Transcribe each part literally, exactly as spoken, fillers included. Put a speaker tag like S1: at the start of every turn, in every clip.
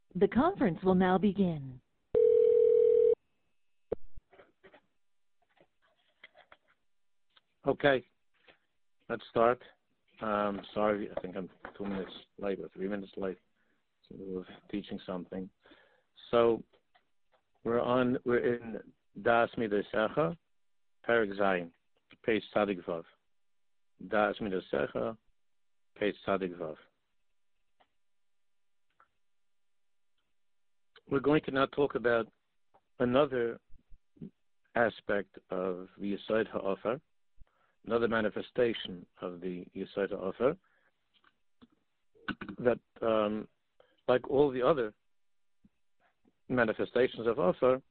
S1: The conference will now begin.
S2: Okay, let's start. Um, sorry, I think I'm two minutes late or three minutes late. So we're teaching something. So we're on. We're in Das Midasecha, Perek Zayin, page Tzadik Vav. Das Midasecha, page Tzadik Vav. We're going to now talk about another aspect of the Yesod HaOfer, another manifestation of the Yesod HaOfer, that, um, like all the other manifestations of Ofer,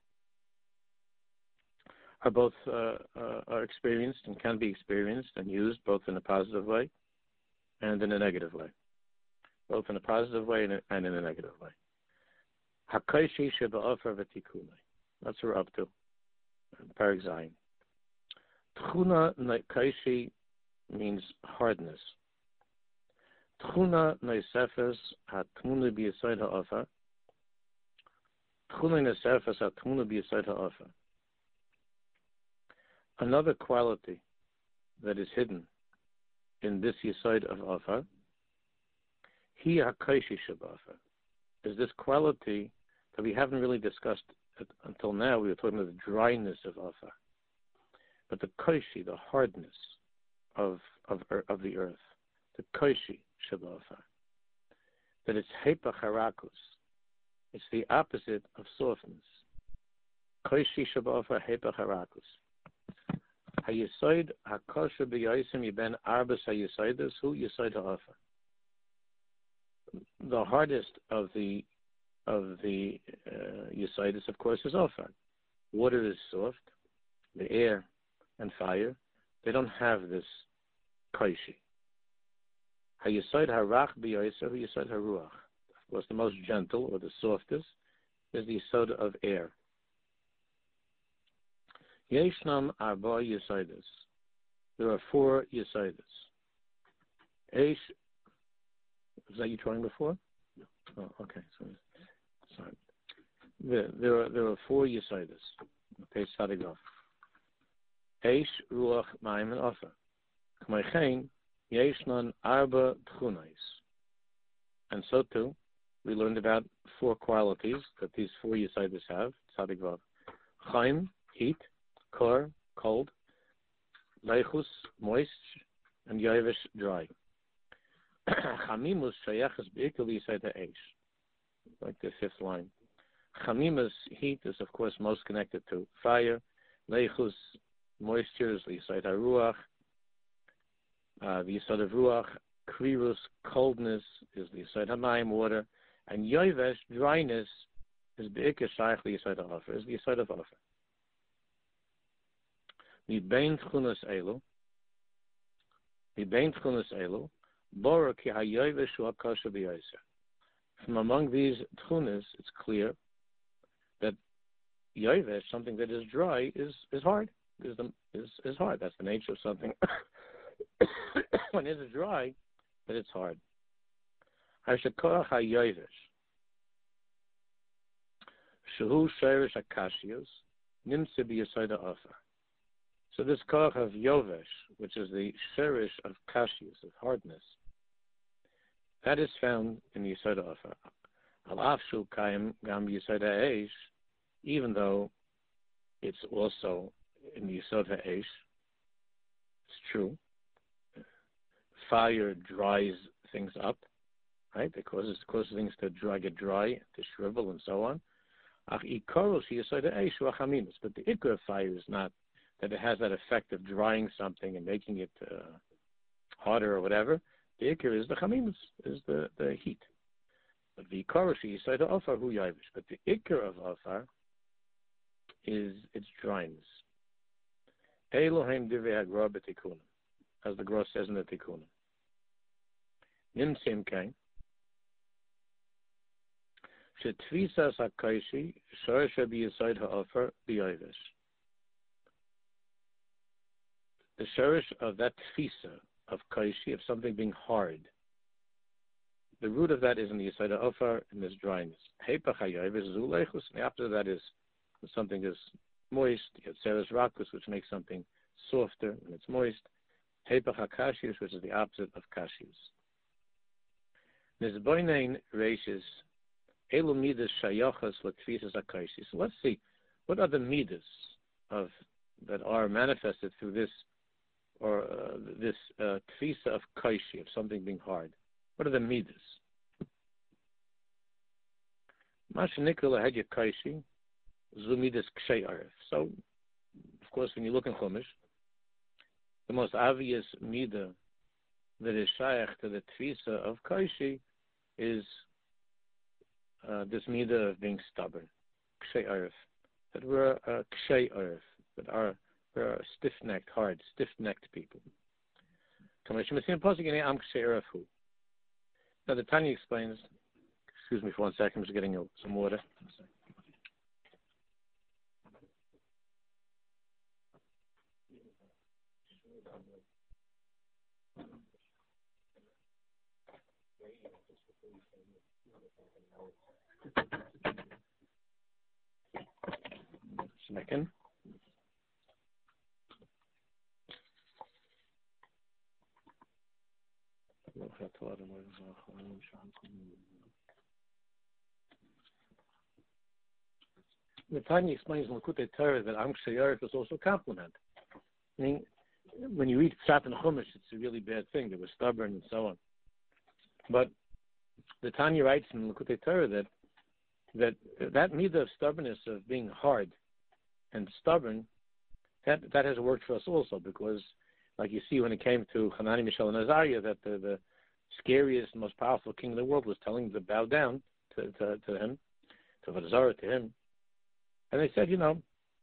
S2: are both uh, uh, are experienced and can be experienced and used both in a positive way and in a negative way, both in a positive way and, and in a negative way. Hakaishi sheba Ofer v'tikunai. That's what we're up to. Perek Zayin. Tchuna Kaishi means hardness. Tchuna Neisefes Hatmuna B'Yesod HaOfer. Tchuna Neisefes Hatmuna B'Yesod HaOfer. Another quality that is hidden in this Yesod of Ofer, Hi HaKaishi Sheba Ofer, is this quality that we haven't really discussed until now. We were talking about the dryness of Ofer. But the koishi, the hardness of of of the earth, the koishi shabafa, that it's hepach harakus, it's the opposite of softness. Koishi shabafa hepach harakus. Hayisoid hakosher b'yosim yiben arbas hayisoidas hu yisoid ha'ofer. The hardest of the of the uh, yisoidas, of course, is ofer. Water is soft, the air and fire, they don't have this kaishi. HaYesod harach b'yoser, HaYesod haruach. Of course, the most gentle or the softest is the Yesod of air. Yeshnam arba Yesodas. There are four Yesodas. Eish. Was that you trying before? No. Oh, okay. Sorry. Sorry. There, there are there are four Yesodas. Okay, starting off. Eish, Ruach, Mayim, and Ofer. K'maychein, Yeshnan, Arba, Tchunais. And so too, we learned about four qualities that these four Yesodis have. Tzadik Vav. Chaim, heat. Kor, cold. Leichus, moist. And Yovesh, dry. Chamimus, Shayeches, B'ikul, Yesod HaEish. Like the fifth line. Chamimus, heat, is of course most connected to fire. Leichus, moisture is the Yesod HaRuach. Uh, the Yesod of Ruach, Krirus, coldness, is the Yesod HaMayim, water. And Yovesh, dryness, is Be'ikar Shaykh, the Yesod HaOfer, is the Yesod of Ofer. Mibein Tchunas Elu, Mibein Tchunas Elu, Bora Ki HaYovesh Hu HaKosher B'Yoser. From among these Tchunas, it's clear that Yovesh, something that is dry, is, is hard. Is, the, is is hard. That's the nature of something. When it is dry, that it's hard. Hashakorach hayovesh, shehu sherish akashios, nimtze b'yesod ha'ofer. So this korach of yovesh, which is the sherish of kashios, of hardness, that is found in the yesod ha'ofer. Al afshu kaim gam yesod ha'eish, even though it's also in the Yesod HaEish. It's true. Fire dries things up, right? It causes, causes things to dry, get dry, to shrivel, and so on. But the ikar of fire is not that it has that effect of drying something and making it uh, harder or whatever. The ikar is the chamimus, is the, the heat. But the ikar Yesod HaOfer hu yavish. But the ikar of Ofer is its dryness. Elohim Divei HaGra B'Tikunim, as the Gra says in the Tikunim. Nimtzim Kain, Shetvisas HaKaishi, Shoresh B'Yesod HaOfer B'Yovesh. The shoresh of that tfisa, of Kaishi, of something being hard, the root of that is in the Yesod Ofar, in this dryness. Hepach hayovis zulechus, and the opposite of that is when something is moist. You have Seres Rakus, which makes something softer when it's moist. Hepach hakashius, which is the opposite of kashius. Nizboinein reishes elu midas shayachas lekfisas hakashis. So let's see, what are the midas of that are manifested through this or uh, this uh, kfisa of kaishi, of something being hard? What are the midas? Mashanikla hadya kaishi, zumidas kshay arif. So, of course, when you look in Chumash, the most obvious midah that is shaykh to the kfisa of kaishi is uh, this midah of being stubborn, kshay arif. That we're uh, kshay arif, that are we're stiff-necked, hard, stiff-necked people. Now the Tanya explains. Excuse me for one second. I'm just getting some water. Second. The Tanya explains in Likutei Torah that Am Kshay Arif is also a compliment. I mean, when you read Pshat and Chumash, it's a really bad thing. They were stubborn and so on. But the Tanya writes in Likutei Torah that that that midah of stubbornness, of being hard and stubborn, that that has worked for us also, because, like you see when it came to Hanani, Mishael, and Azariah, that the, the scariest, most powerful king in the world was telling them to bow down to, to, to him, to Azariah, to him. And they said, you know,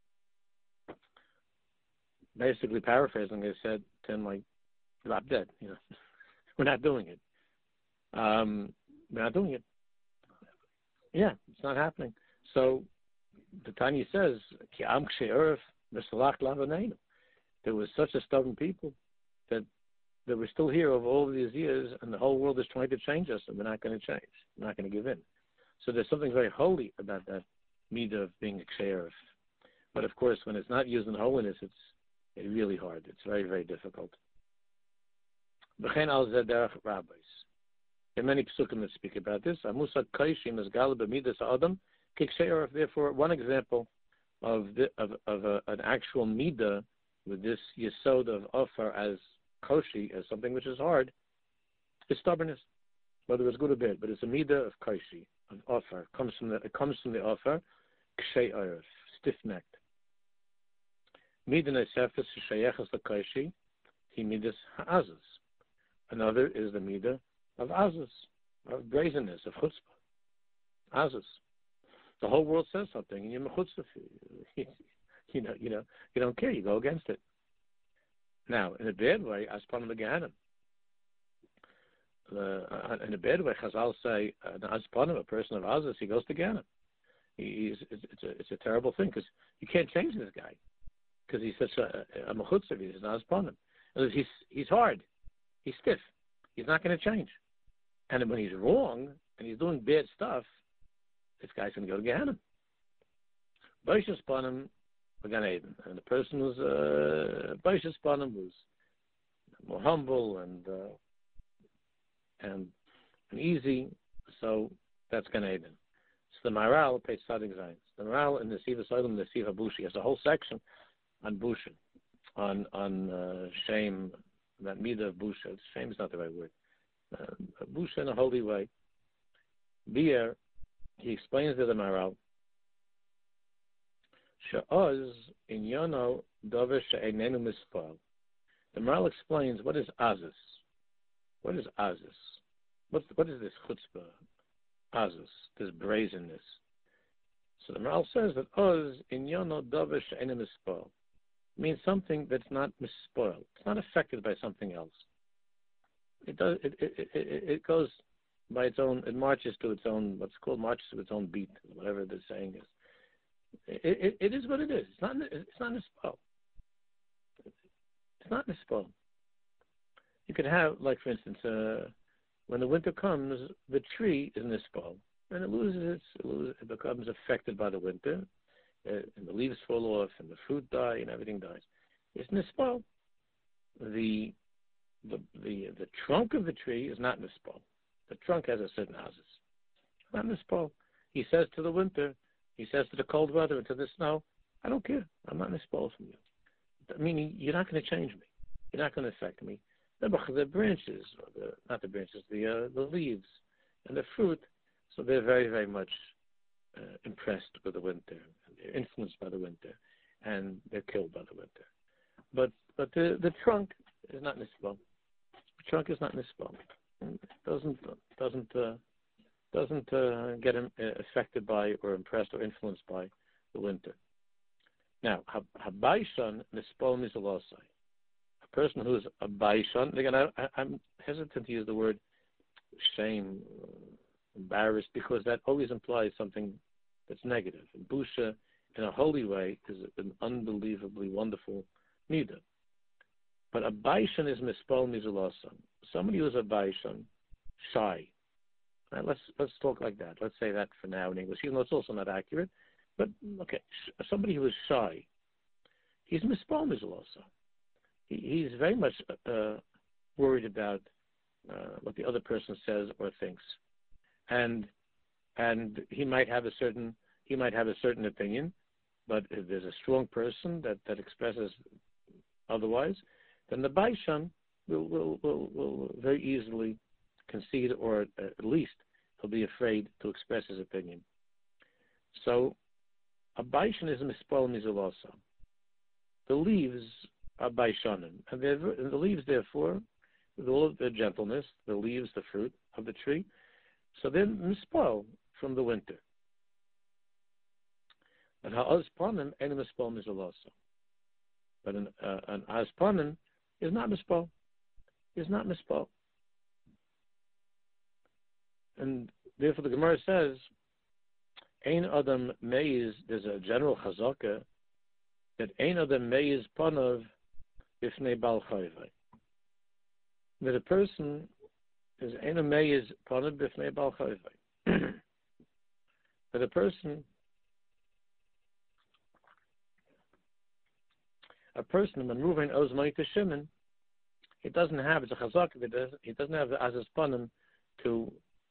S2: basically paraphrasing, they said to him, like, drop dead, you know. We're not doing it. Um, we're not doing it. Yeah, it's not happening. So the Tanya says, Ki am kshay arif v'salach lavanenu. There was such a stubborn people that that we're still here over all these years, and the whole world is trying to change us, and we're not going to change. We're not going to give in. So there's something very holy about that midah of being a kshay arif. But of course, when it's not used in holiness, it's it's really hard. It's very, very difficult. B'chein al zeh derech rabbis. There are many psukim that speak about this. Amusa kaishim is galib b'midas adam kikshay arif. Therefore, one example of the, of of a, an actual midah with this yesod of offer as koshi, as something which is hard, is stubbornness, whether it's good or bad. But it's a midah of koshi, of offer. It comes from the it comes from the offer, kshay arif, stiff-necked. Midah nesefes shayechas l'koshi, he midas ha'azus. Another is the midah of azus, of brazenness, of chutzpah. Azus. The whole world says something, and you're mechutzpah. You know, you know, you don't care. You go against it. Now, in a bad way, aspanim gehanim. Uh, in a bad way, Chazal say an aspanim, a person of azus, he goes to Gehanim. He, he's, it's, it's a it's a terrible thing, because you can't change this guy, because he's such a, a mechutzav. He's an aspanim. He's he's hard. He's stiff. He's not going to change. And when he's wrong and he's doing bad stuff, this guy's going to go to Gehanim. Boishas panim. And the person who's uh, Baishas Panim was more humble and uh, and and easy, so that's Gan Eden. So the Maharal page Sadik Zayin. The Maharal in the Siva Solim, the Siva Bushi, has a whole section on Busha, on on uh, shame, that midah of Busha. Shame is not the right word. Uh, Busha in a holy way. Beer, he explains to the Maharal. She'oz in yono dover she'enenu mispal. The Maharal explains what is azus. What is azus? What's what is this chutzpah? Azus, this brazenness. So the Maharal says that oz in yono dover she'enenu mispal means something that's not mispoiled. It's not affected by something else. It does. It it, it it goes by its own. It marches to its own. What's called marches to its own beat. Whatever the saying is. It, it, it is what it is. It's not. It's not nispal. It's not nispal. You could have, like for instance, uh, when the winter comes, the tree is nispal, and it loses its, it, loses, it becomes affected by the winter, uh, and the leaves fall off, and the fruit die, and everything dies. It's nispal. The the the the trunk of the tree is not nispal. The trunk has a certain azus. Not nispal. He says to the winter, he says to the cold weather and to the snow, I don't care. I'm not nispal from you. Meaning, you're not going to change me. You're not going to affect me. The, the branches, or the, not the branches, the uh, the leaves and the fruit, so they're very, very much uh, impressed with the winter. And they're influenced by the winter, and they're killed by the winter. But but the, the trunk is not nispal. The trunk is not nispal. It doesn't doesn't uh, doesn't uh, get uh, affected by or impressed or influenced by the winter. Now, habaishan nispal mizalosai. A person who is a baishan. Again, I, I'm hesitant to use the word shame, embarrassed, because that always implies something that's negative. And busha, in a holy way, is an unbelievably wonderful midah. But a baishan is mispal mizalosai. Somebody who's a baishan, shy. Right, let's let's talk like that. Let's say that for now in English, even though it's also not accurate. But okay, somebody who is shy, he's mispal mizalosai. He, he's very much uh, worried about uh, what the other person says or thinks, and and he might have a certain he might have a certain opinion, but if there's a strong person that, that expresses otherwise, then the baishan will will, will will very easily concede, or at least he'll be afraid to express his opinion. So a baishan is a mispal mizalosai. The leaves are baishanim, and, and the leaves, therefore, with all of their gentleness, the leaves, the fruit of the tree, so they're mispal from the winter. But ha'azpanim ain't a mispal mizalosai. But an uh, an azpanim is not mispal. Is not mispal. And therefore, the Gemara says, Ein Adam Meiz, there's a general chazaka, that Ein Adam Meiz Panav Bifnei Bal Chayvai. That a person is Ein Adam Meiz Panav Bifnei Bal Chayvai. That a person, a person, when moving Ozmai to Shimon, he doesn't have, it's a chazaka, he doesn't have the Azaz Panim to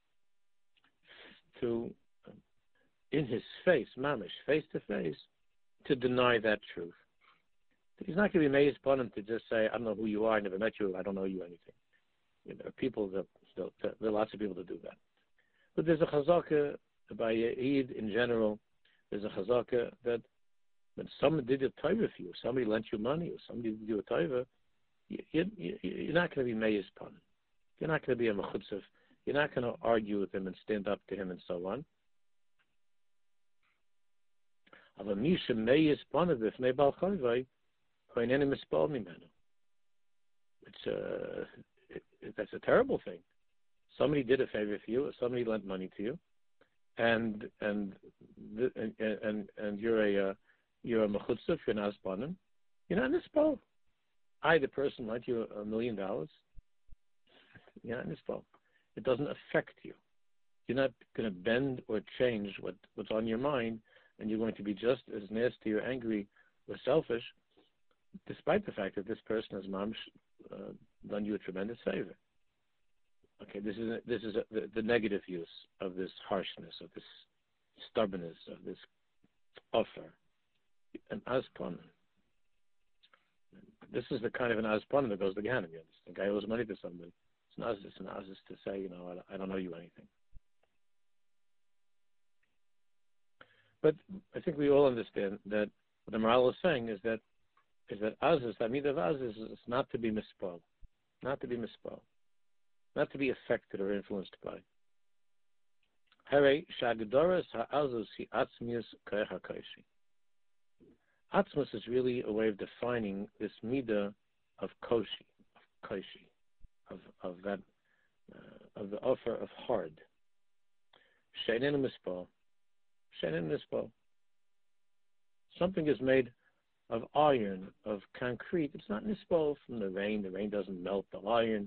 S2: to, in his face, mamish, face to face, to deny that truth. He's not going to be amazed upon him to just say, I don't know who you are, I never met you, I don't know you anything. You know, there are people that, there are lots of people that do that. But there's a chazaka by Eid in general, there's a chazaka that when someone did a taiva for you, somebody lent you money, or somebody did you a taiva, you, you, you're not going to be amazed upon him. You're not going to be a mechutzav. You're not going to argue with him and stand up to him and so on. It's a, it, it, that's a terrible thing. Somebody did a favor for you, or somebody lent money to you, and and and and, and you're a uh, you're a mechutzav, you're not aspanim, you're not nispal. I, the person, lent you a million dollars. You're not nispal. It doesn't affect you. You're not going to bend or change what, what's on your mind, and you're going to be just as nasty or angry or selfish, despite the fact that this person has mamsh uh, done you a tremendous favor. Okay, this is a, this is a, the, the negative use of this harshness, of this stubbornness, of this offer. An azpon. This is the kind of an azpon that goes to Gehenna. The guy owes money to somebody. It's not just an azis to say, you know, I, I don't owe you anything. But I think we all understand that what the Maharal is saying is that is that azis, that midah of azis, is not to be mispal, not to be mispal, not to be affected or influenced by. Hare shagdoras ha'azus hi atzmius k'ech ha'kaishi. Atzmus is really a way of defining this midah of koshi, of kaishi, of of that uh, of the offer of hard. She'enin mispal, she'enin mispal. Something is made of iron, of concrete. It's not nispal from the rain. The rain doesn't melt the iron.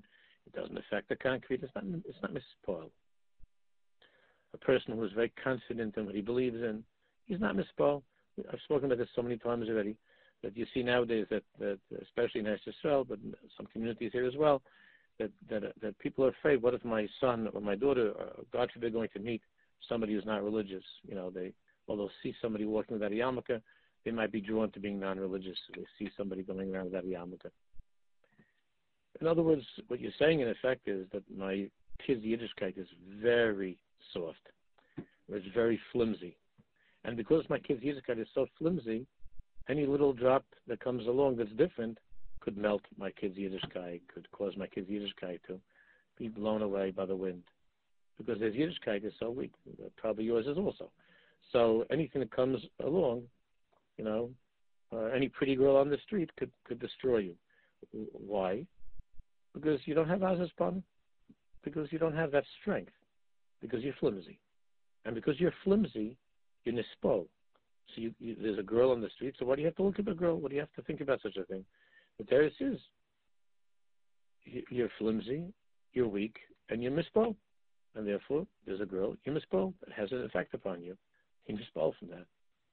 S2: It doesn't affect the concrete. It's not, it's not mispal. A person who is very confident in what he believes in, he's not mispal. I've spoken about this so many times already, that you see nowadays that, that especially in Israel, but in some communities here as well, that, that that people are afraid, what if my son or my daughter, or God forbid, going to meet somebody who's not religious? You know, they, well, they'll see somebody walking without a yarmulke, they might be drawn to being non-religious. They see somebody going around without a yarmulke. In other words, what you're saying in effect is that my kid's Yiddishkeit is very soft, or it's very flimsy. And because my kid's Yiddishkeit is so flimsy, any little drop that comes along that's different could melt my kid's Yiddishkeit, could cause my kid's Yiddishkeit to be blown away by the wind. Because his Yiddishkeit is so weak, probably yours is also. So anything that comes along, you know, uh, any pretty girl on the street could, could destroy you. Why? Because you don't have Azaz Pan. Because you don't have that strength. Because you're flimsy. And because you're flimsy, you're nispo. So you, you, there's a girl on the street, so why do you have to look at a girl? What do you have to think about such a thing? But there it is. You're flimsy, you're weak, and you're mispo. And therefore, there's a girl, you're mispo, that has an effect upon you. You mispo from that.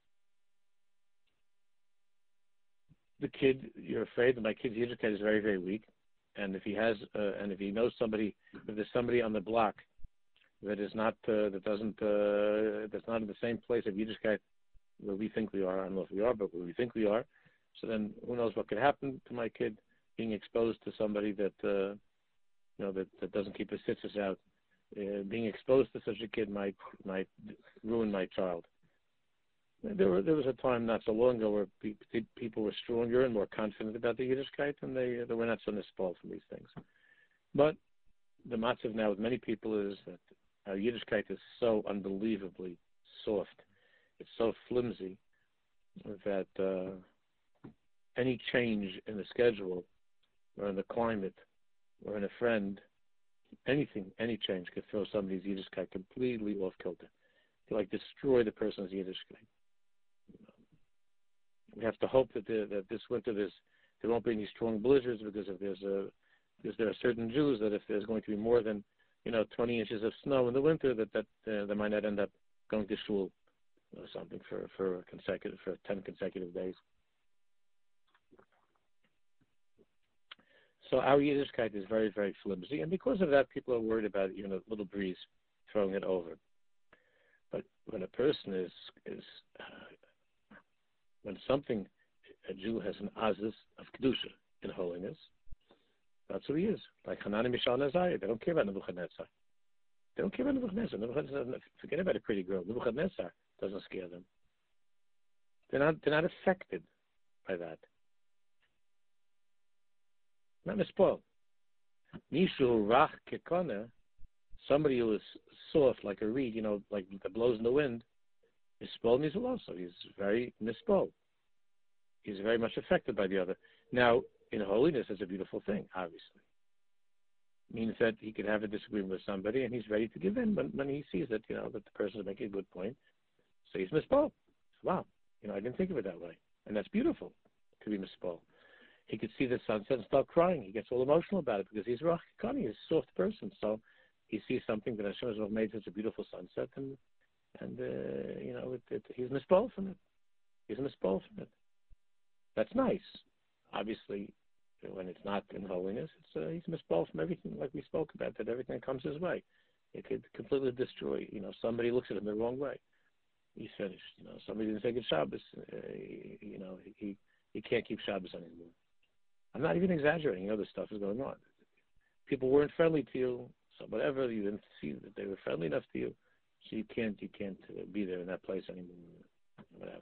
S2: The kid, you're afraid that my kid's Yiddishkeit is very, very weak. And if he has, uh, and if he knows somebody, if there's somebody on the block that is not, uh, that doesn't, uh, that's not in the same place of Yiddishkeit where we think we are, I don't know if we are, but where we think we are, so then who knows what could happen to my kid being exposed to somebody that, uh, you know, that, that doesn't keep his sisters out. Uh, being exposed to such a kid might might ruin my child. There were there was a time not so long ago where pe- people were stronger and more confident about the Yiddishkeit, and they they were not so nispal from these things. But the matzav now with many people is that our Yiddishkeit is so unbelievably soft, it's so flimsy that uh, any change in the schedule or in the climate or in a friend, anything, any change could throw somebody's Yiddishkeit completely off kilter. To like destroy the person's Yiddishkeit. We have to hope that, the, that this winter there's, there won't be any strong blizzards, because if there's a, because there are certain Jews that if there's going to be more than, you know, twenty inches of snow in the winter, that that uh, they might not end up going to shul or something for for consecutive for ten consecutive days. So our Yiddishkeit is very, very flimsy, and because of that, people are worried about even a little breeze throwing it over. But when a person is is uh, when something, a Jew has an azus of kedusha, in holiness, that's who he is. Like Hanan and Mishael and Azariah, they don't care about Nebuchadnezzar. They don't care about Nebuchadnezzar. Nebuchadnezzar, forget about a pretty girl. Nebuchadnezzar doesn't scare them. They're not. They're not affected by that. Not mispoiled. Nishu rach kekona, somebody who is soft like a reed, you know, like that blows in the wind, mispoiled means also. He's very mispoiled. He's very much affected by the other. Now, in holiness, it's a beautiful thing, obviously. It means that he could have a disagreement with somebody, and he's ready to give in when, when he sees that, you know, that the person is making a good point. So he's mispoiled. Wow, you know, I didn't think of it that way. And that's beautiful, to be mispoiled. He could see the sunset and start crying. He gets all emotional about it because he's Rach Kani, he's a soft person. So he sees something that Hashem has made such a beautiful sunset, and, and uh, you know, it, it, he's mispoiled from it. He's mispoiled from it. That's nice. Obviously, when it's not in holiness, it's uh, he's mispoiled from everything, like we spoke about, that everything that comes his way. It could completely destroy, you know, somebody looks at him the wrong way. He's finished. You know, somebody didn't take a Shabbos. Uh, you know, he, he can't keep Shabbos anymore. I'm not even exaggerating. You know, this stuff is going on. People weren't friendly to you, so whatever, you didn't see that they were friendly enough to you, so you can't you can't uh, be there in that place anymore. Whatever.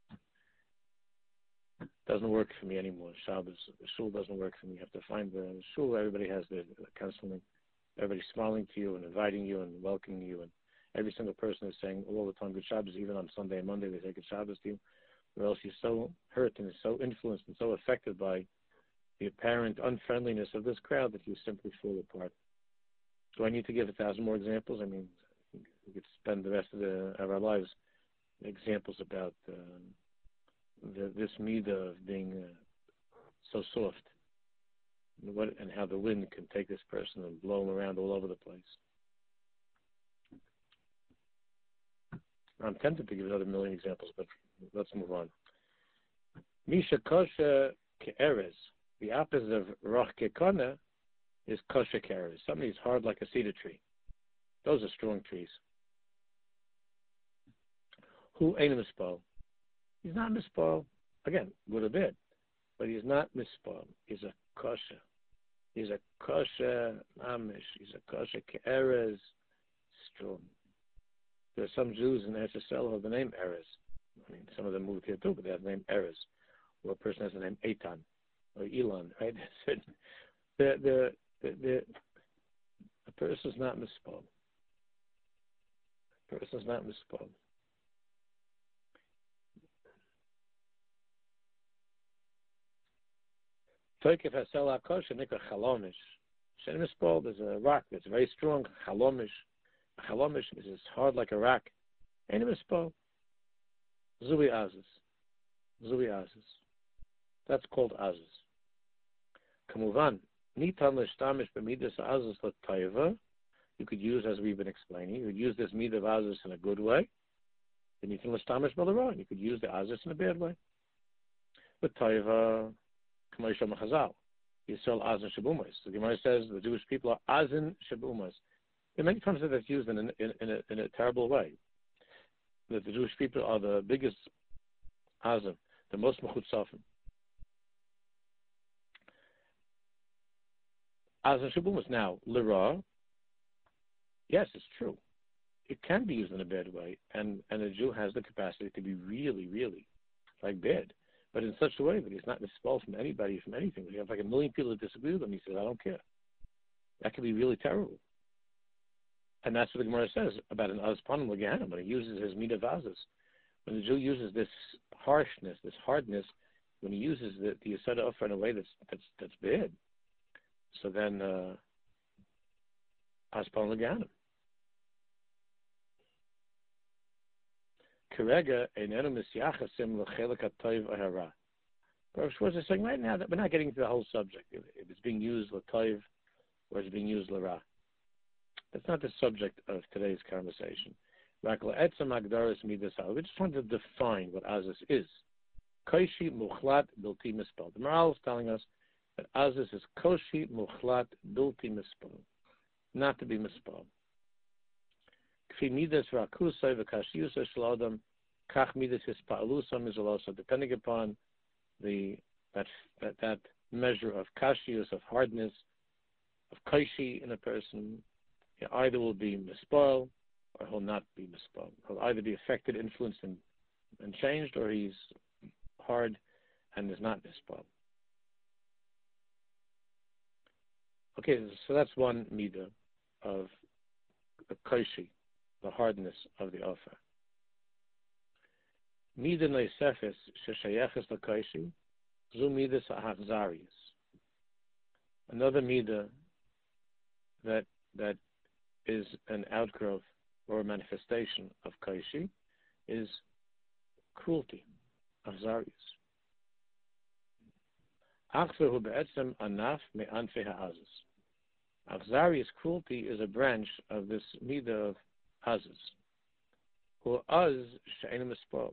S2: Doesn't work for me anymore. Shabbos, shul doesn't work for me. You have to find the shul. Everybody has their counseling. Everybody's smiling to you and inviting you and welcoming you, and every single person is saying all the time good Shabbos. Even on Sunday and Monday, they say good Shabbos to you. Or else you're so hurt and so influenced and so affected by the apparent unfriendliness of this crowd that you simply fall apart. Do I need to give a thousand more examples? I mean, we could spend the rest of, the, of our lives examples about uh, the, this midah of being uh, so soft. and, what, and how the wind can take this person and blow him around all over the place. I'm tempted to give another million examples, but let's move on. Misha kosher ke'erez. The opposite of roch kekona is kosher ke'erez. Somebody's hard like a cedar tree. Those are strong trees. Who ain't a mispal? He's not mispal. Again, good a bit, but he's not mispal. He's a kosher. He's a kosher amish. He's a kosher ke'erez. Strong. There are some Jews in Eretz Yisrael who have the name Erez. I mean, some of them moved here too, but they have the name Erez. Or a person has the name Eitan or Elon, right? the, the, the, the, the person's not mispal. The person's not mispal. Toikef Hasel HaKosher Nikra Chalomish. Shen mispal, there's a rock that's very strong, Chalomish. Chalomish is as hard like a rock. Ain't a mispal. Zui Aziz. Zui Aziz. That's called Aziz. Kamuvan. Nitan l'shtamish b'midas Aziz l'tayva. You could use, as we've been explaining, you could use this midah of Aziz in a good way. Then you can l'shtamish b'l'ra. You could use the Aziz in a bad way. L'tayva. K'moisha machazal. Yisrael Azin Shabumas. The Gemara says the Jewish people are Azin Shabumas. There are many times that that's used in, in, in, a, in a terrible way. That the Jewish people are the biggest Azim, the most mechutzafim. Azim Shabumas. Now, Lira, yes, it's true. It can be used in a bad way, and, and a Jew has the capacity to be really, really, like bad, but in such a way that he's not mispelled from anybody, from anything. You have like a million people that disagree with him, he says, I don't care. That can be really terrible. And that's what the Gemara says about an Azpanim L'Gehenim, when he uses his midah vazas. When the Jew uses this harshness, this hardness, when he uses the, the Yesod Offer in a way that's that's that's bad, so then uh, Azpanim L'Gehenim. Kerega einenu misyachasim l'chelik hatoiv ahara. Rav Schwartz is saying right now that we're not getting into the whole subject. If, if it's being used l'toiv or it's being used l'ra. That's not the subject of today's conversation. We just want to define what Aziz is. Koshi muchlat bilti mispal. The Maharal is telling us that Aziz is koshi muchlat bilti mispal, not to be mispal. Depending upon the that that, that measure of kashius, of hardness, of koshi in a person, he either will be mispal or he'll not be mispal. He'll either be affected, influenced, and, and changed, or he's hard and is not mispal. Okay, so that's one midah of the koshi, the hardness of the offer. Midah neisefes sheshayeches l'koshi, zu midas ha'achzarius. Another midah that that is an outgrowth or a manifestation of koshi is cruelty, achzarius. Achzahu be'etzem anaf me'anfei ha'aziz. Achzarius, cruelty, is a branch of this midah of aziz. Who az she'enu mispal.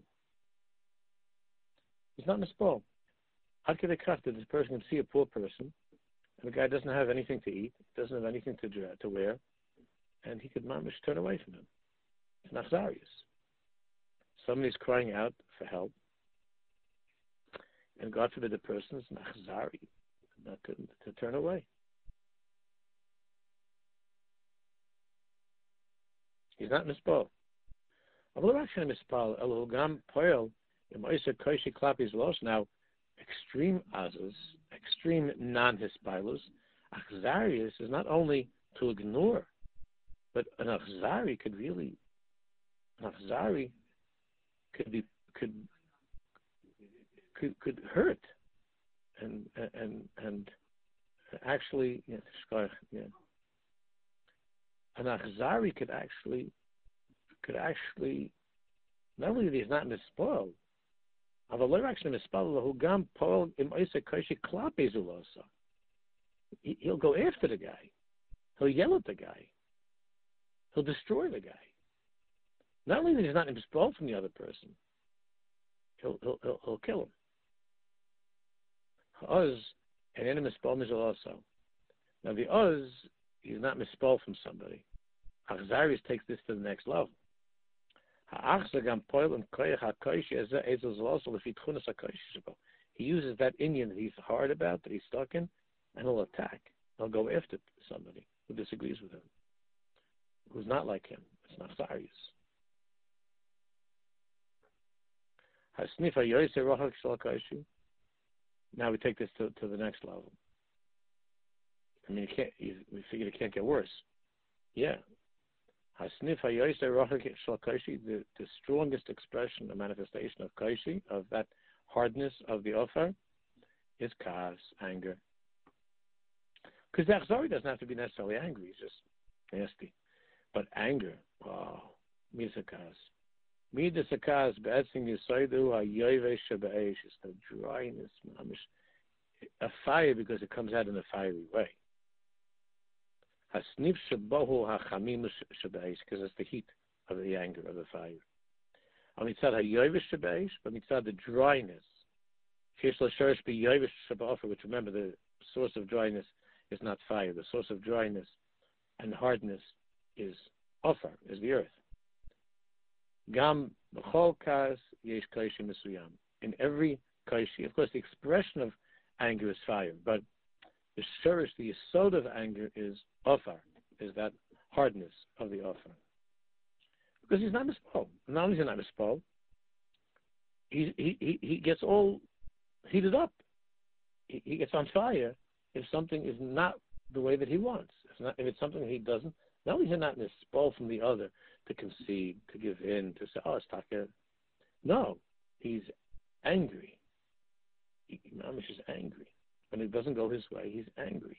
S2: He's not mispal. Ad kedei kach that this person can see a poor person, and the guy doesn't have anything to eat, doesn't have anything to to wear, and he could mamish turn away from him. It's an achzarius. Somebody's crying out for help, and God forbid the person is an achzari, not to, to turn away. He's not mispal. Now, extreme azas, extreme non-hispilus, achzarius is not only to ignore, but an achzari could really, an achzari could be could could could hurt, and and and actually, yeah, yeah. An achzari could actually could actually not only that he's not mispal, but actually mispal who gam pol im oisa koshi klape zulosa. he, he'll go after the guy. He'll yell at the guy. He'll destroy the guy. Not only that he's not expelled from the other person, he'll he'll he'll, he'll kill him. Oz and then mispal mizal also. Now the Oz, he's not mispal from somebody. Achzarius takes this to the next level. He uses that Indian that he's hard about, that he's stuck in, and he'll attack. He'll go after somebody who disagrees with him, who's not like him. It's not Achzarius. Now we take this to, to the next level. I mean, you can't, you, we figured it can't get worse. Yeah. The, the strongest expression, the manifestation of kaishi, of that hardness of the offer, is kaas, anger. Because the achzari doesn't have to be necessarily angry, he's just nasty. But anger, oh, misakas. Midasakas, be'etzing yisaidu ha'yoyve shebe'esh, is the dryness, a fire because it comes out in a fiery way. Hasnif shabohu ha'chamim shebe'esh, because it's the heat of the anger of the fire. Amitzad ha'yoyve shebe'esh, but mitzad the dryness. Shesh l'shorish be'yoyve shebe'ofer, which remember the source of dryness is not fire. The source of dryness and hardness is ofer, is the earth. Gam b'chol kas yesh kaishi mesuyam. In every kaishi, of course, the expression of anger is fire, but the shurish, the yesod of anger is ofar, is that hardness of the ofar. Because he's not mispol. Not only is he not mispol, he, he, he, he gets all heated up. He, he gets on fire if something is not the way that he wants. If, not, if it's something he doesn't, not only is he not mispol from the other, to concede, to give in, to say, oh, it's taka. No, he's angry. He, Mamish is angry. When it doesn't go his way, he's angry.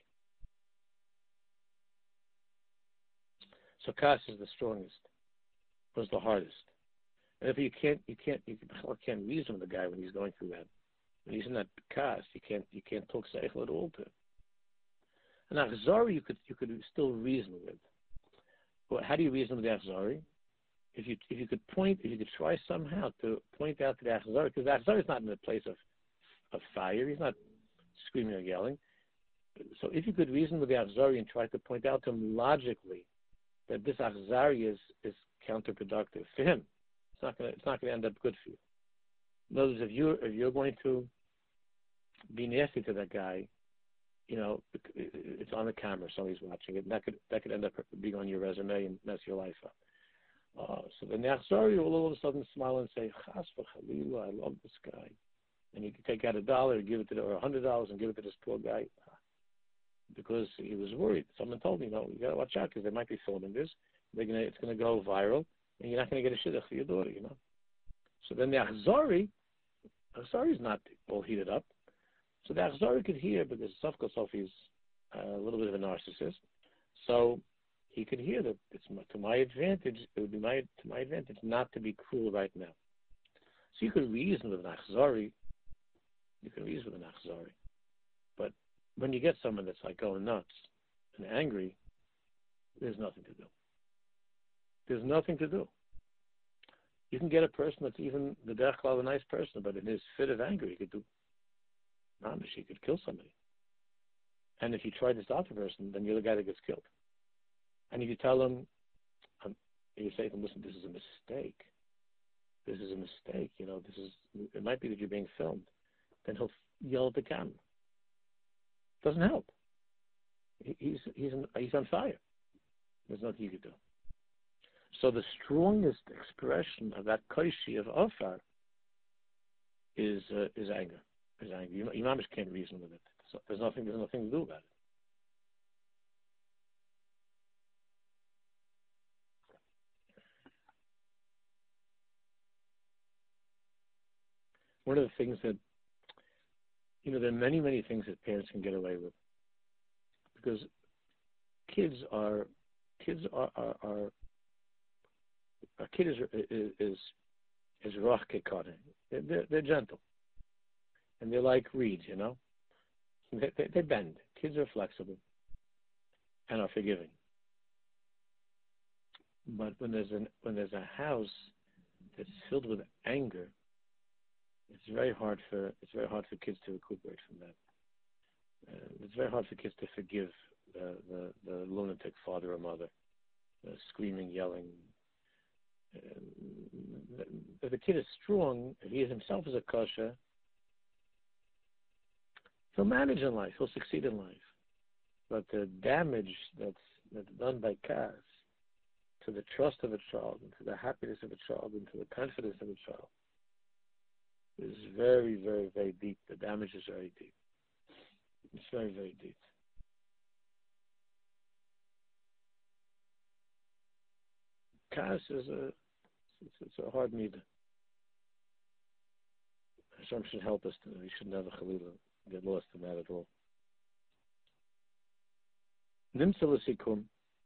S2: So kas is the strongest, was the hardest. And if you can't, you can't, you can't reason with the guy when he's going through that. When he's in that kas, you can't, you can't talk seichel at all to him. And achzari, you could, you could still reason with. Well, how do you reason with the achzari? If you, if you could point, if you could try somehow to point out to the achzari, because the achzari is not in a place of, of fire. He's not screaming or yelling. So if you could reason with the achzari and try to point out to him logically that this achzari is, is counterproductive for him, it's not going to, it's not going to end up good for you. In other words, if you're, if you're going to be nasty to that guy, you know, it's on the camera, somebody's watching it, and that could, that could end up being on your resume and mess your life up. Uh, so then the achzari will all of a sudden smile and say, Chas v'chalila, I love this guy. And you can take out a dollar and give it to the, or a hundred dollars and give it to this poor guy because he was worried. Someone told me, you know, you got to watch out because they might be filming this. They're gonna, it's going to go viral, and you're not going to get a shidduch for your daughter, you know. So then the achzari, achzari is not all heated up. So the achzari could hear because Safka Sophie's a little bit of a narcissist. So he could hear that it's to my advantage. It would be my to my advantage not to be cruel right now. So you could reason with an achzari. You can reason with an achzari. But when you get someone that's like going nuts and angry, there's nothing to do. There's nothing to do. You can get a person that's even the derech klal, a nice person, but in his fit of anger, he could do mamish, he could kill somebody. And if you try to stop the person, then you're the guy that gets killed. And if you tell him, um, you say to him, listen, this is a mistake. This is a mistake. You know, this is. It might be that you're being filmed. Then he'll yell at the camera. Doesn't help. He, he's he's he's on fire. There's nothing you could do. So the strongest expression of that kaishi of ofar is uh, is anger. Is anger. You, you mamish can't reason with it. So there's nothing. There's nothing to do about it. One of the things that, you know, there are many, many things that parents can get away with because kids are, kids are, are, are a kid is, is, is, is roch kekane. They're, they're gentle. And they're like reeds, you know. They, they, they bend. Kids are flexible and are forgiving. But when there's an when there's a house that's filled with anger, it's very hard for it's very hard for kids to recuperate from that. Uh, it's very hard for kids to forgive the the, the lunatic father or mother, uh, screaming, yelling. Uh, if the kid is strong, if he himself is a kosher, he'll manage in life. He'll succeed in life. But the damage that's that's done by cars to the trust of a child, and to the happiness of a child, and to the confidence of a child is very, very, very deep. The damage is very deep. It's very, very deep. Cars is a it's, it's a hard need. Hashem should help us. To, we should never Chalila get lost in that at all. Nimtza l'sikum.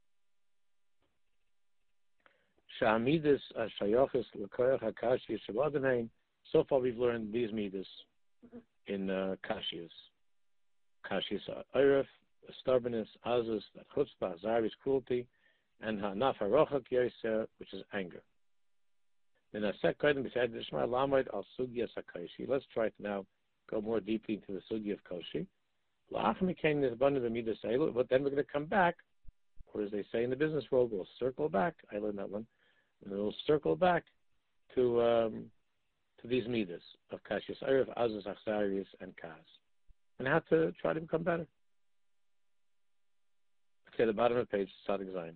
S2: Sha'amidus ha'shayachis l'koyach ha'kashi shabadanein. So far we've learned these midas in uh, kashiyas. Kashiyas ha'iref, stubbornness, azus, chutzpah, zaris, cruelty, and ha'naf ha'rochak yoser, which is anger. Then I said, let's try to now go more deeply into the sugi of koshi. But then we're going to come back, or as they say in the business world, we'll circle back. I learned that one. And we'll circle back to um, to these midas of kashiyas, arif, azus, achzarius, and kas, and how to try to become better. Okay, the bottom of the page, Sadik Zayin.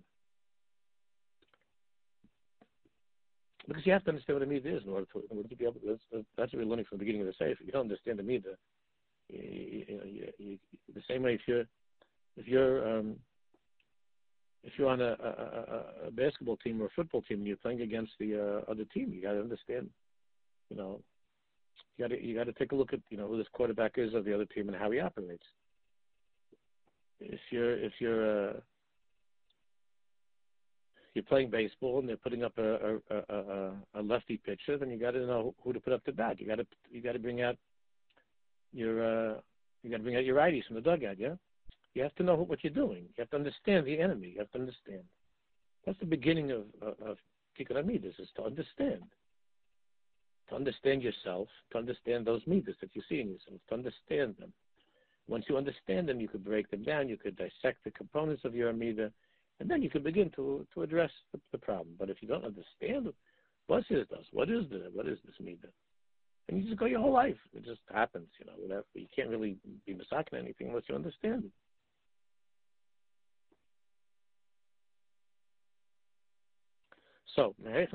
S2: Because you have to understand what a midah is in order to, in order to be able to, that's, that's what we're learning from the beginning of the sefer. If you don't understand the midah, you, you, you, you, the same way if you're, if you're, um, if you're on a, a, a basketball team or a football team and you're playing against the uh, other team, you got to understand, you know, you got to you got to take a look at, you know, who this quarterback is of the other team and how he operates. If you're if you're uh, you're playing baseball and they're putting up a a, a, a lefty pitcher, then you got to know who to put up the bat. You got to you got to bring out your uh, you got to bring out your righties from the dugout. Yeah, you have to know what you're doing. You have to understand the enemy. You have to understand. That's the beginning of of Tikkun HaMidas, is to understand, to understand yourself, to understand those midas that you see in yourself, to understand them. Once you understand them, you could break them down. You could dissect the components of your midah. And then you can begin to, to address the, the problem. But if you don't understand what is this, what is the what is this midah, and you just go your whole life. It just happens, you know. Whatever. You can't really be misaking anything unless you understand it. So,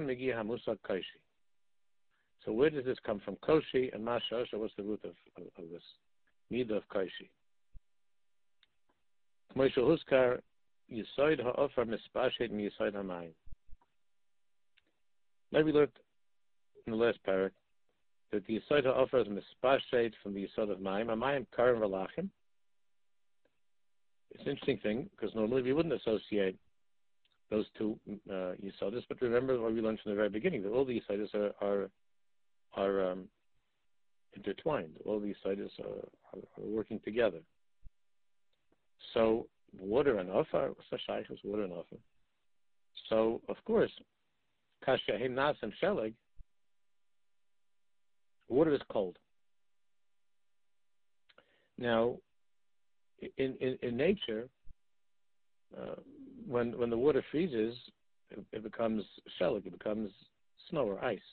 S2: so where does this come from? Koshi and Masha. So what's the root of, of, of this midah of Koshi? Moshe Huskar. Yisoid ha'ofar mispashet mi yisoid ha'mayim. Now we learned in the last parak that the yisoid ha'ofar is mispashet from the yisoid of mayim. Ha'mayim karim v'lachim. It's an interesting thing because normally we wouldn't associate those two uh, yisodas, but remember what we learned from the very beginning, that all the yisodas are are, are um, intertwined. All the yisodas are, are, are working together. So water and offer, is water and offer. So, of course, kashahim nas and shelig, water is cold. Now, in in, in nature, uh, when when the water freezes, it, it becomes shelig, it becomes snow or ice.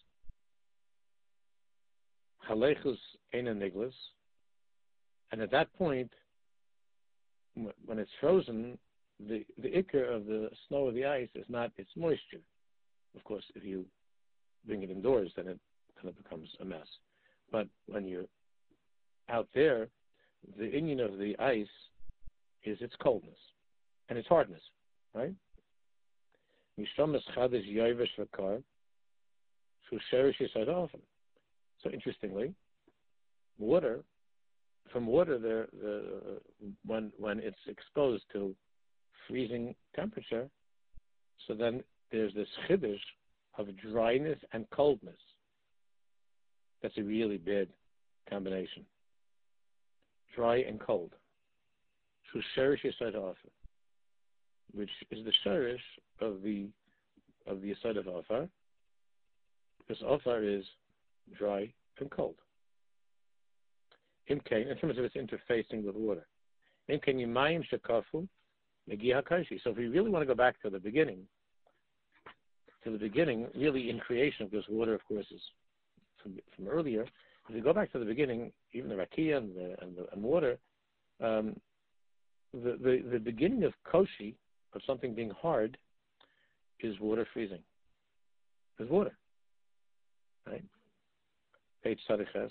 S2: Halechus eina niglas, and at that point, when it's frozen, the the ikar of the snow or the ice is not its moisture. Of course, if you bring it indoors, then it kind of becomes a mess. But when you're out there, the inyan of the ice is its coldness and its hardness, right? So interestingly, water. From water, the, the, when when it's exposed to freezing temperature, so then there's this chiddush of dryness and coldness. That's a really bad combination. Dry and cold. Shu Sherish Yisod Offer, which is the Sherish of the of the Yisod of Offer. Because Offer is dry and cold. In terms of its interfacing with water. So if we really want to go back to the beginning, to the beginning, really in creation, because water, of course, is from, from earlier. If we go back to the beginning, even the rakia and the and, the, and water, um, the, the the beginning of koshi, of something being hard, is water freezing. Is water, right? Page Sadiches.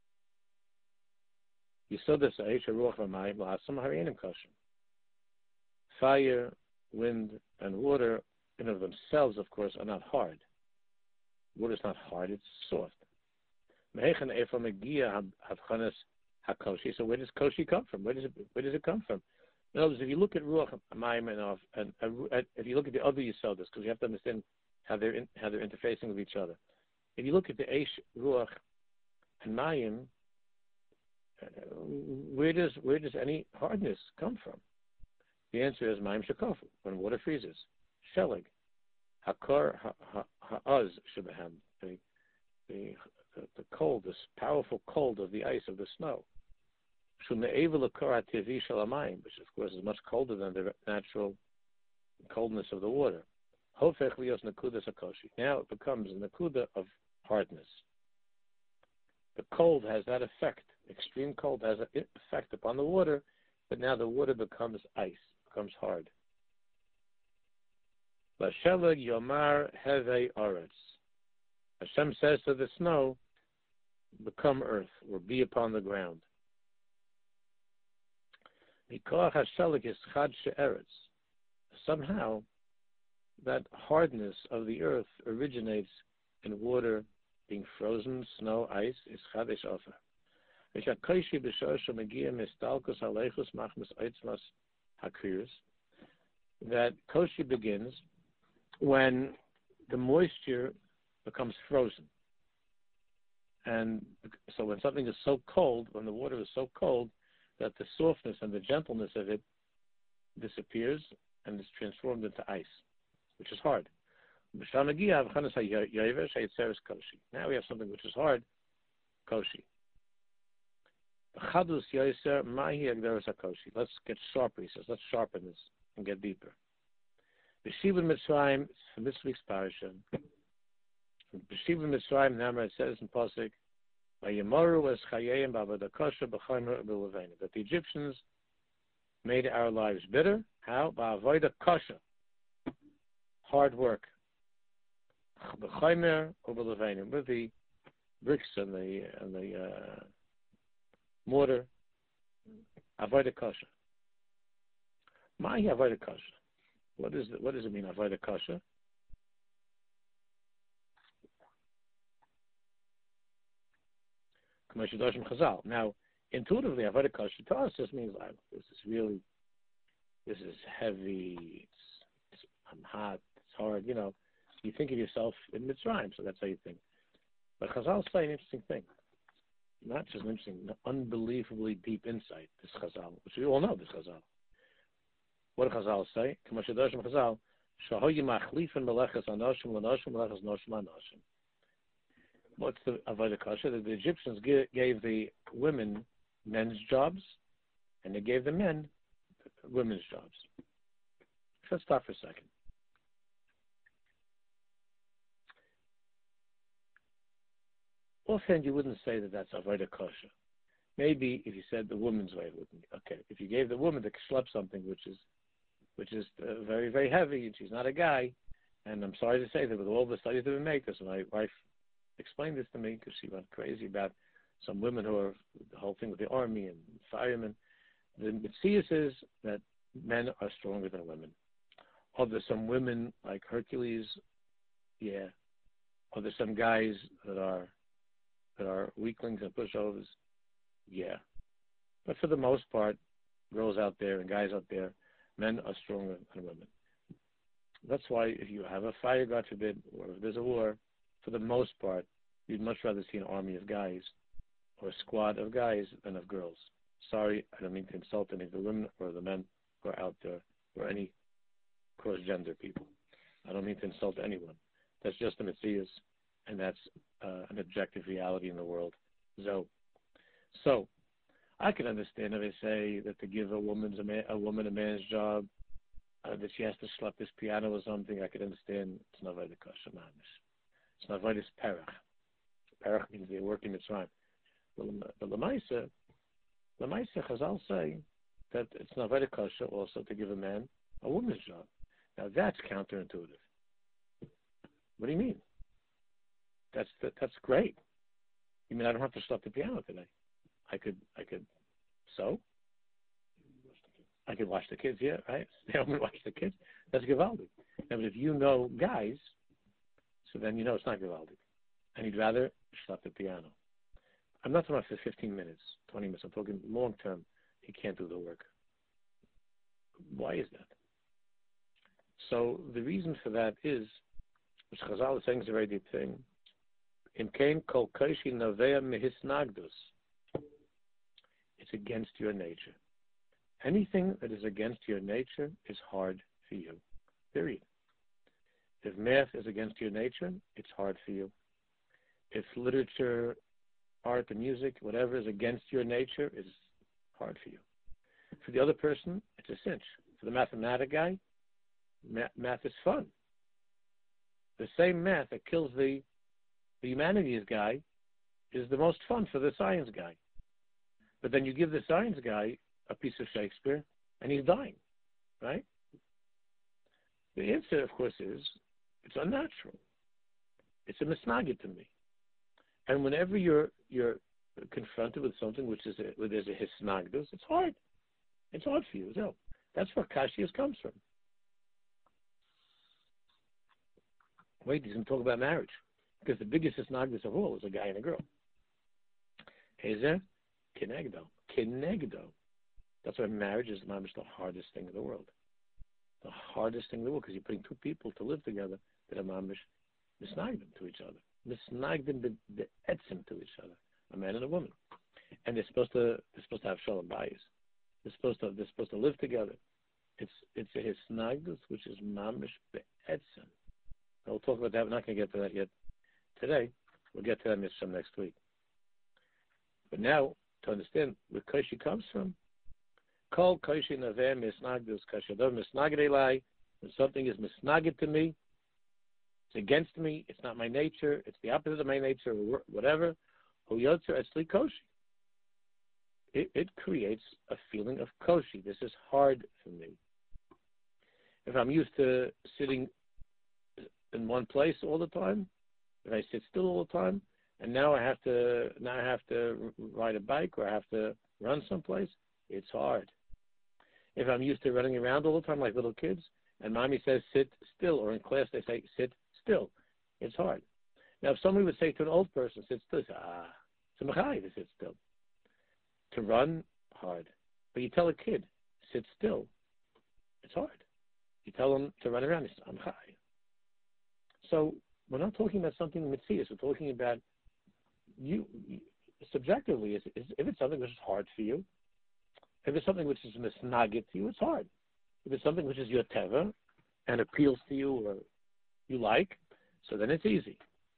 S2: Fire, wind, and water, in of themselves, of course, are not hard. Water is not hard; it's soft. So where does koshi come from? Where does it where does it come from? In other words, if you look at ruach, mayim, and off, and uh, if you look at the other yisodas, because you have to understand how they're in, how they're interfacing with each other. If you look at the eish, ruach, and mayim, uh, where does where does any hardness come from? The answer is mayim shekafu, when water freezes. Shelig, hakar ha'az shebehem, the the the cold, this powerful cold of the ice, of the snow. Which of course is much colder than the natural coldness of the water. Now it becomes a nakuda of hardness. The cold has that effect. Extreme cold has an effect upon the water, but now the water becomes ice, becomes hard. Yomar Heve Aretz. Hashem says to the snow, become earth, or be upon the ground. Somehow, that hardness of the earth originates in water being frozen, snow, ice, is chadesh ofer. That koshi begins when the moisture becomes frozen. And so when something is so cold, when the water is so cold, that the softness and the gentleness of it disappears and is transformed into ice, which is hard. Now we have something which is hard, koshi. Let's get sharper, he says. Let's sharpen this and get deeper. B'shivin Mitzrayim, from this week's parasha. B'shivin Mitzrayim, now it says in Pasuk, that the Egyptians made our lives bitter. How? Hard work. With the bricks and the and the uh, mortar. Avoida kasha. Mahi avoida kasha. What is what does it mean, avoida kasha? Now, intuitively, avodah kasha to us just means like this is really, this is heavy. It's, it's I'm hot. It's hard. You know, you think of yourself in Mitzrayim, so that's how you think. But Chazal say an interesting thing, not just an interesting, an unbelievably deep insight. This Chazal, which we all know, this Chazal. What do Chazal say? Chazal, shahoyi machlifin melechas anoshim lanoshim melechas noshim anoshim. What's the avodah kasha? The Egyptians gave the women men's jobs, and they gave the men women's jobs. Let's stop for a second. Offhand, you wouldn't say that that's avodah kasha. Maybe if you said the woman's way, it wouldn't. Okay, if you gave the woman to schlep something which is, which is uh, very very heavy, and she's not a guy, and I'm sorry to say that with all the studies that we make, this my wife explained this to me because she went crazy about some women who are the whole thing with the army and firemen. The Metzius is that men are stronger than women. Are there some women like Hercules? Yeah. Are there some guys that are that are weaklings and pushovers? Yeah. But for the most part, girls out there and guys out there, men are stronger than women. That's why if you have a fire, God forbid, or if there's a war, for the most part, you'd much rather see an army of guys or a squad of guys than of girls. Sorry, I don't mean to insult any of the women or the men who are out there or any cross-gender people. I don't mean to insult anyone. That's just a Metzias, and that's uh, an objective reality in the world. So, so I can understand if they say that to give a woman's a, man, a woman a man's job, uh, that she has to schlep this piano or something. I could understand. It's not very kosher mamish. It's not very perach. Perach means they work in Mitzrayim. But Lamaisa, Lamaisa Chazal say that it's not very kosher also to give a man a woman's job. Now that's counterintuitive. What do you mean? That's that, that's great. You mean I don't have to stop the piano today? I could I could sew. I could watch the kids. Yeah, right. Stay home and watch the kids. That's Givaldi. Now, but if you know guys, so then you know it's not Givaldi, and he'd rather stop the piano. I'm not talking about for fifteen minutes, twenty minutes. I'm talking long term. He can't do the work. Why is that? So the reason for that is, which Chazal is saying is a very deep thing. In Kain kol koshi novea mehisnagdus. It's against your nature. Anything that is against your nature is hard for you. Period. If math is against your nature, it's hard for you. If literature, art, and music, whatever is against your nature, is hard for you. For the other person, it's a cinch. For the mathematic guy, math, math is fun. The same math that kills the, the humanities guy is the most fun for the science guy. But then you give the science guy a piece of Shakespeare, and he's dying, right? The answer, of course, is it's unnatural. It's a misnagid to me. And whenever you're you're confronted with something which is a, where there's a hisnagdus, it's hard. It's hard for you. So that's where kashias comes from. Wait, he's going to talk about marriage, because the biggest hisnagdus of all is a guy and a girl. Ezer kinegdo, kinegdo. That's why marriage is the hardest thing in the world. The hardest thing in the world, because you're putting two people to live together that are mamish misnagdim to each other. Misnagdim the etzim to each other. A man and a woman. And they're supposed to they're supposed to have shalom bayis. They're supposed to they're supposed to live together. It's it's a hisnagdus which is mamish be'etzim. We'll talk about that. We're not going to get to that yet today. We'll get to that mitzvah next week. But now, to understand where koshi comes from, Kol koshi naveh misnagdus kashadov misnagid elai. When something is misnagid to me, it's against me, it's not my nature, it's the opposite of my nature, or whatever. Hu yotzer etzli koshi. It, it creates a feeling of koshi. This is hard for me. If I'm used to sitting in one place all the time, if I sit still all the time, and now I have to now I have to ride a bike or I have to run someplace, it's hard. If I'm used to running around all the time like little kids, and mommy says sit still, or in class they say sit still, it's hard. Now, if somebody would say to an old person, sit still, say, ah, it's a mechai to sit still. To run, hard. But you tell a kid, sit still, it's hard. You tell them to run around, it's mechai. So we're not talking about something mitzias. We're talking about you, you subjectively. Is, is, if it's something which is hard for you, if it's something which is misnagit to you, it's hard. If it's something which is your teva and appeals to you or you like, so then it's easy.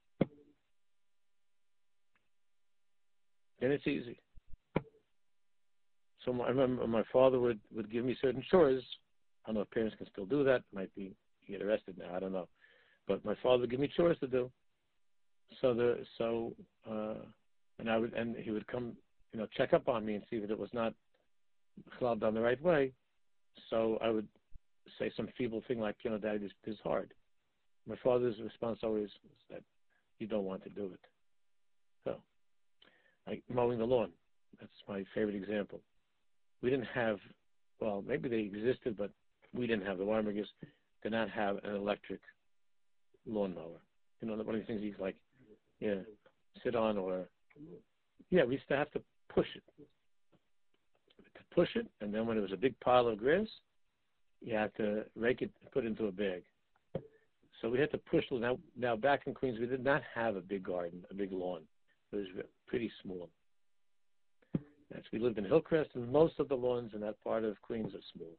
S2: Then it's easy. So my, I remember my father would, would give me certain chores. I don't know if parents can still do that. Might be you get arrested now. I don't know. But my father would give me chores to do. So the so uh, and I would and he would come, you know, check up on me and see that it was not done the right way. So I would say some feeble thing like, you know, Daddy, this, this is hard. My father's response always was that you don't want to do it. So, like mowing the lawn, that's my favorite example. We didn't have, well, maybe they existed, but we didn't have, the Weimergers did not have an electric lawnmower. You know, one of the things you like, yeah, sit on or, yeah, we used to have to push it. To push it, and then when it was a big pile of grass, you had to rake it and put it into a bag. So we had to push. Now, now back in Queens, we did not have a big garden, a big lawn. It was pretty small. That's, we lived in Hillcrest, and most of the lawns in that part of Queens are small.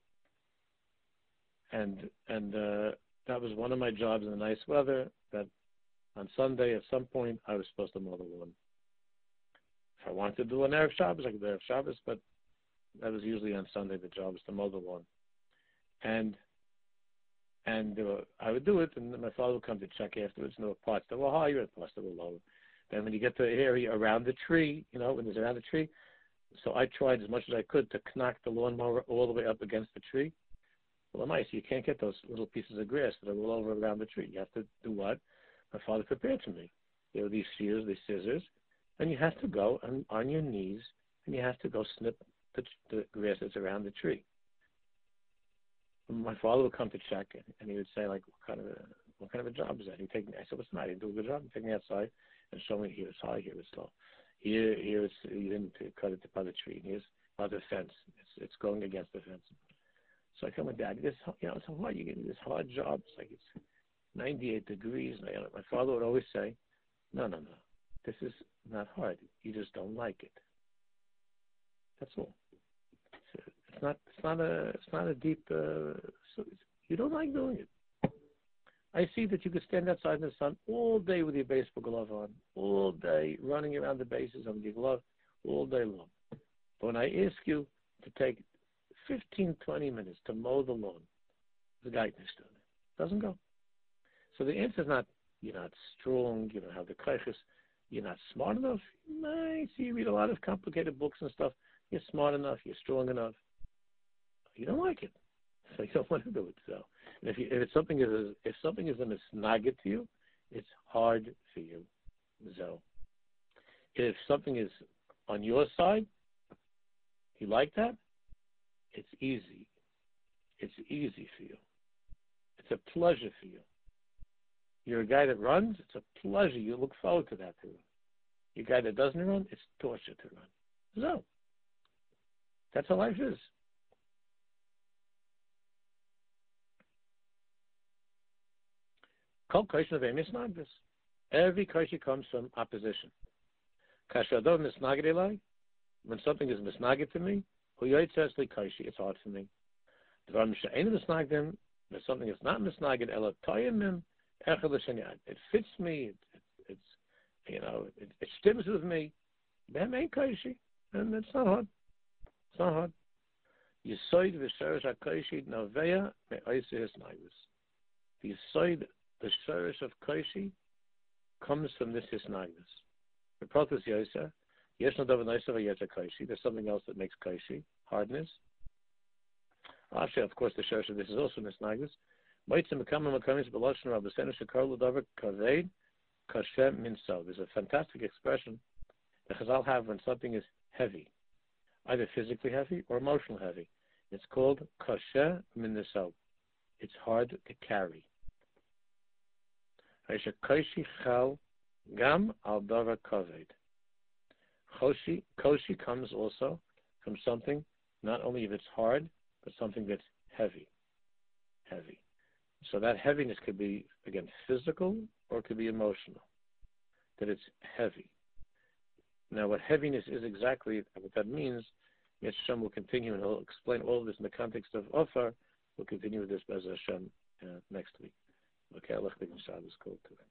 S2: And and uh, that was one of my jobs in the nice weather, that on Sunday at some point I was supposed to mow the lawn. If I wanted to do an Erev Shabbos, I could do Erev Shabbos, but that was usually on Sunday. The job was to mow the lawn. And and uh, I would do it, and my father would come to check afterwards, and there were parts that were higher and parts that were lower. Then when you get to the area around the tree, you know, when there's around the tree, so I tried as much as I could to knock the lawnmower all the way up against the tree. Well, nice, you can't get those little pieces of grass that are all over around the tree. You have to do what my father prepared for me. There were these shears, these scissors, and you have to go on, on your knees, and you have to go snip the, the grass that's around the tree. And my father would come to check, and he would say, like, what kind of a, what kind of a job is that? He'd take me. I said, what's the matter? He'd do a good job. He'd take me outside and show me here it's high, here it's low. Here, here it's, you didn't cut it by the tree. And here's by the fence. It's, it's going against the fence. So I tell my dad, this, you know, it's hard. You get this hard job. It's like it's ninety-eight degrees. And I, my father would always say, no, no, no. This is not hard. You just don't like it. That's all. It's, it's not. It's not a. It's not a deep. Uh, so you don't like doing it. I see that you could stand outside in the sun all day with your baseball glove on, all day running around the bases on your glove, all day long. But when I ask you to take fifteen, twenty minutes to mow the lawn, the guy next to it doesn't go. So the answer is not you're not strong, you don't have the kaiches, you're not smart enough. I see you read a lot of complicated books and stuff. You're smart enough, you're strong enough. You don't like it, so you don't want to do it. So, and if you, if it's something is a, if something is a misnagget to you, it's hard for you. So, if something is on your side, you like that, it's easy. It's easy for you. It's a pleasure for you. You're a guy that runs, it's a pleasure. You look forward to that to run. You're a guy that doesn't run, it's torture to run. So, that's how life is. Kol kosher of misnagdus. Every kosher comes from opposition. Kashadov misnaged elai. When something is misnaged to me, it's hard for me. When something is not misnaged, it fits me. It, it, it's you know it, it stims with me. That ain't kosher, and it's not hard. It's not hard. Yisoid v'shorish hakoshi naveya me'oiseh hisnagus. The yisoid, the shorish of koshi, comes from this hisnagus. The protus yoseh. There's something else that makes koshi, hardness. Actually, of course, the shorish of this is also misnagus. There's a fantastic expression that Chazal have when something is heavy, either physically heavy or emotionally heavy. It's called kasheh min nisau. It's hard to carry. Koshi chal gam al davar kaved. Koshi, koshi comes also from something, not only if it's hard, but something that's heavy. Heavy. So that heaviness could be, again, physical or it could be emotional. That it's heavy. Now, what heaviness is exactly, what that means, Yetz Hashem will continue, and he'll explain all of this in the context of Ofar. We'll continue with this, Bez Hashem, uh, next week. Okay, Allah Shabbos, cool too.